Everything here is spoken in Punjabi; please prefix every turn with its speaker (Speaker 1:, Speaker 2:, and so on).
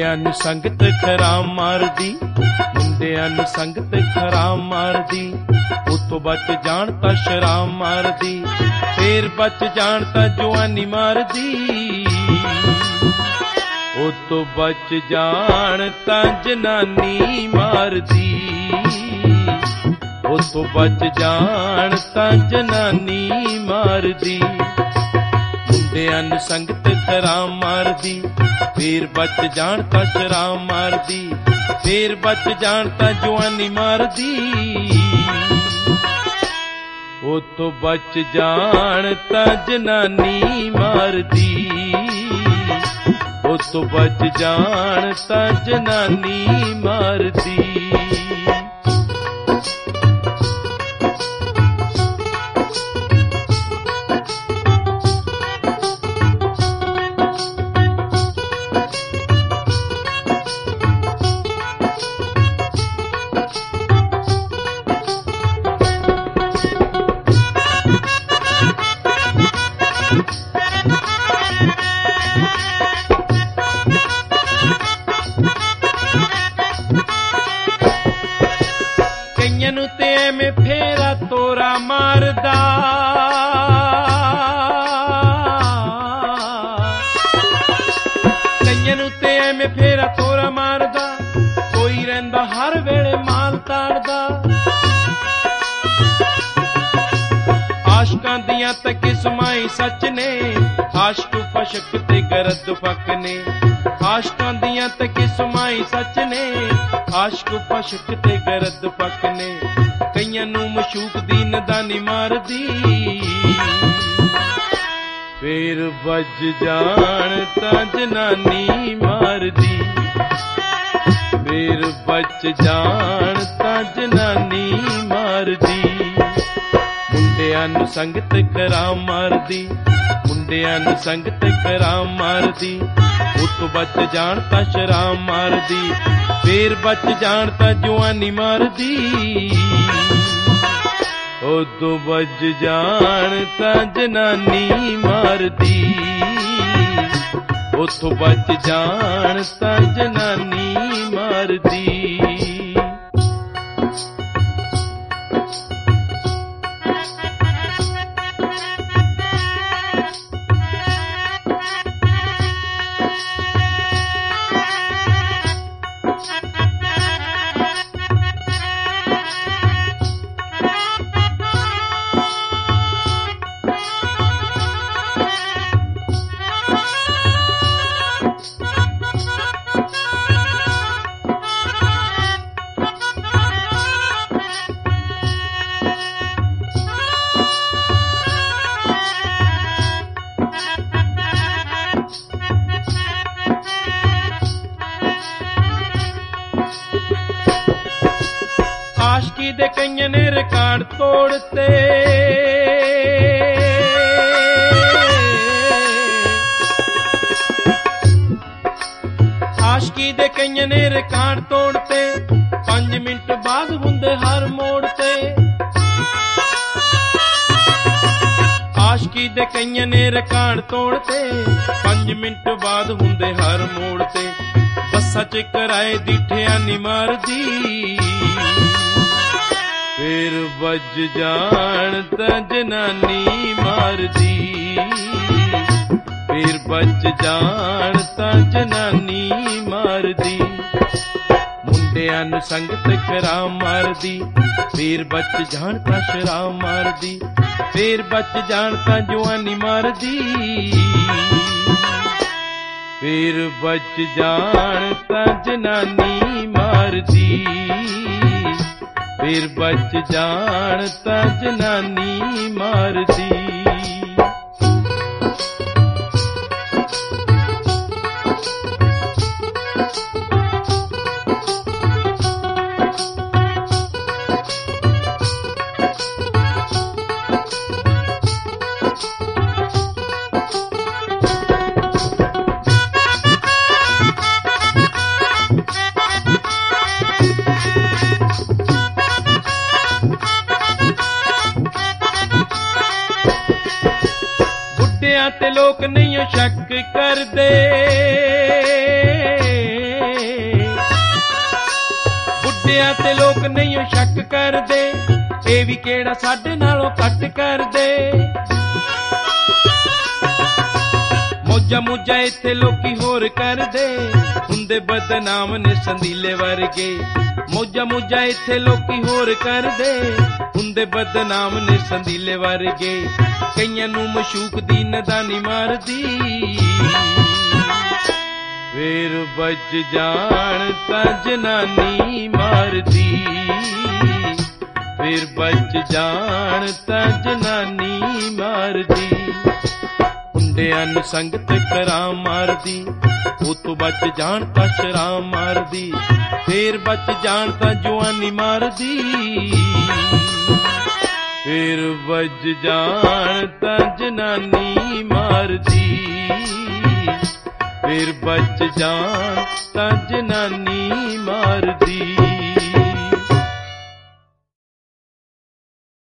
Speaker 1: ਮੁੰਡਿਆਂ ਨੂੰ ਸੰਗਤ ਖਰਾਮ ਮਾਰਦੀ, ਮੁੰਡਿਆਂ ਨੂੰ ਸੰਗਤ ਖਰਾਮ ਮਾਰਦੀ। ਉਤੋਂ ਬਚ ਜਾਣ ਤਾਂ ਸ਼ਰਾਮ ਮਾਰਦੀ, ਫੇਰ ਬਚ ਜਾਣ ਤਾਂ ਜਵਾਨੀ ਮਾਰਦੀ। ਉਤੋਂ ਬਚ ਜਾਣ ਤਾਂ ਜਨਾਨੀ ਮਾਰਦੀ, ਉਤੋਂ ਬਚ ਜਾਣ ਤਾਂ ਜਨਾਨੀ ਮਾਰਦੀ। ਮੁੰਡਿਆਂ ਨੂੰ ਸੰਗਤ ਖਰਾਮ ਮਾਰਦੀ, ਫੇਰ ਬਚ ਜਾਣ ਤਾਂ ਸ਼ਰਾਮ ਮਾਰਦੀ, ਫੇਰ ਬਚ ਜਾਣ ਤਾਂ ਜਵਾਨੀ ਮਾਰਦੀ। ਉਤੋਂ ਬਚ ਜਾਣ ਤਾਂ ਜਨਾਨੀ ਮਾਰਦੀ, ਉਤੋਂ ਬਚ ਜਾਣ ਤਾਂ ਜਨਾਨੀ ਮਾਰਦੀ। ਕਈਆਂ ਨੂੰ ਤੇ ਐਵੇਂ ਫੇਰਾ ਤੋਰਾ ਮਾਰਦਾ, ਕਈਆਂ ਨੂੰ ਤੇ ਐਵੇਂ ਫੇਰਾ ਤੋਰਾ ਮਾਰਦਾ। ਕੋਈ ਰਹਿੰਦਾ ਹਰ ਵੇਲੇ ਮਾਲ ਤਾੜਦਾ, ਆਸ਼ਕਾਂ ਦੀਆਂ ਤਾਂ ਕਿਸਮਾਂ ਹੀ ਸੱਚ ਨੇ, ਆਸ਼ਕ ਫਸ਼ਕ ਤੇ ਗਰਦ ਫੱਕ ਨੇ। ਆਸ਼ਕਾਂ ਦੀਆਂ ਤਾਂ ਕਿਸਮਾਂ ਹੀ ਸੱਚ ਨੇ, ਆਸ਼ਕ ਫਸ਼ਕ ਤੇ ਗਰਦ ਫੱਕ ਨੇ। ਕਈਆਂ ਨੂੰ ਮਸ਼ੂਕ ਦੀ ਨਦਾਨੀ ਮਾਰਦੀ, ਫੇਰ ਵੱਜ ਜਾਣ ਤਾਂ ਜਨਾਨੀ ਮਾਰਦੀ, ਫੇਰ ਬਚ ਜਾਣ ਤਾਂ ਜਨਾਨੀ ਮਾਰਦੀ। ਮੁੰਡਿਆਂ ਨੂੰ ਸੰਗਤ ਖਰਾਮ ਮਾਰਦੀ, ਮੁੰਡਿਆਂ ਨੂੰ ਸੰਗਤ ਖਰਾਮ ਮਾਰਦੀ। ਉਤੋਂ ਬਚ ਜਾਣ ਤਾਂ ਸ਼ਰਾਮ ਮਾਰਦੀ, ਫੇਰ ਬਚ ਜਾਣ ਤਾਂ ਜਵਾਨੀ ਮਾਰਦੀ। ਉਤੋਂ ਬਚ ਜਾਣ ਤਾਂ ਜਨਾਨੀ ਮਾਰਦੀ, ਉਤੋਂ ਬਚ ਜਾਣ ਤਾਂ ਜਨਾਨੀ ਮਾਰਦੀ। ਆਸ਼ਕੀ ਦੇ ਕਈਆਂ ਨੇ ਰਿਕਾਰਡ ਤੋੜਤੇ, ਆਸ਼ਕੀ ਦੇ ਕਈਆਂ ਨੇ ਰਿਕਾਰਡ ਤੋੜਤੇ। 5 ਮਿੰਟ ਬਾਅਦ ਹੁੰਦੇ ਹਰ ਮੋੜ ਤੇ, ਆਸ਼ਕੀ ਦੇ ਕਈਆਂ ਨੇ ਰਿਕਾਰਡ ਤੋੜਤੇ। 5 ਮਿੰਟ ਬਾਅਦ ਹੁੰਦੇ ਹਰ ਮੋੜ ਤੇ। ਬੱਸਾਂ ਚ ਕਿਰਾਏ ਦੀ ਠਿਆਨੀ ਮਾਰਦੀ, ਫੇਰ ਵੱਜ ਜਾਣ ਤਾਂ ਜਨਾਨੀ ਮਾਰਦੀ, ਫੇਰ ਵੱਜ ਜਾਣ ਤਾਂ ਜਨਾਨੀ ਮਾਰਦੀ। ਮੁੰਡਿਆਂ ਨੂੰ ਸੰਗਤ ਖਰਾਮ ਮਾਰਦੀ, ਫੇਰ ਬਚ ਜਾਣ ਤਾਂ ਸ਼ਰਾਮ ਮਾਰਦੀ, ਫੇਰ ਬਚ ਜਾਣ ਤਾਂ ਜਵਾਨੀ ਮਾਰਦੀ। ਫੇਰ ਬਚ ਜਾਣ ਤਾਂ ਜਨਾਨੀ ਮਾਰਦੀ, ਫੇਰ ਬਚ ਜਾਣ ਤਾਂ ਜਨਾਨੀ ਮਾਰਦੀ। ਤੇ ਲੋਕ ਨਹੀਂ ਸ਼ੱਕ ਕਰਦੇ, ਮੁੰਡਿਆਂ ਤੇ ਲੋਕ ਨਹੀਂ ਉਹ ਸ਼ੱਕ ਕਰਦੇ, ਇਹ ਵੀ ਕਿਹੜਾ ਸਾਡੇ ਨਾਲੋਂ ਘੱਟ ਕਰਦੇ। ਮੌਜਾਂ ਮੂਜਾਂ ਇੱਥੇ ਲੋਕੀ ਹੋਰ ਕਰਦੇ, ਹੁੰਦੇ ਬਦਨਾਮ ਨੇ ਸੰਦੀਲੇ ਵਰਗੇ। ਮੌਜਾਂ ਮੂਜਾਂ ਇੱਥੇ ਲੋਕੀ ਹੋਰ ਕਰਦੇ, ਹੁੰਦੇ ਬਦਨਾਮ ਨੇ ਸੰਦੀਲੇ ਵਰਗੇ। ਕਈਆਂ ਨੂੰ ਮਸ਼ੂਕ ਦੀ ਨਦਾਨੀ ਮਾਰਦੀ, ਫੇਰ ਵੱਜ ਜਾਣ ਤਾਂ ਜਨਾਨੀ ਮਾਰਦੀ, ਫੇਰ ਵੱਜ ਜਾਣ ਤਾਂ ਜਨਾਨੀ ਮਾਰਦੀ। ਮੁੰਡਿਆਂ ਨੂੰ ਸੰਗਤ ਕਰਾਂ ਮਾਰਦੀ, ਉਹ ਤੋਂ ਬਚ ਜਾਣ ਤਾਂ ਸ਼ਰਾਬ ਮਾਰਦੀ, ਫੇਰ ਬਚ ਜਾਣ ਤਾਂ ਜਵਾਨੀ ਮਾਰਦੀ, ਫੇਰ ਵੱਜ ਜਾਣ ਤਾਂ ਜਨਾਨੀ ਮਾਰਦੀ, ਫੇਰ ਬਚ ਜਾਣ ਤਾਂ ਜਨਾਨੀ ਮਾਰਦੀ।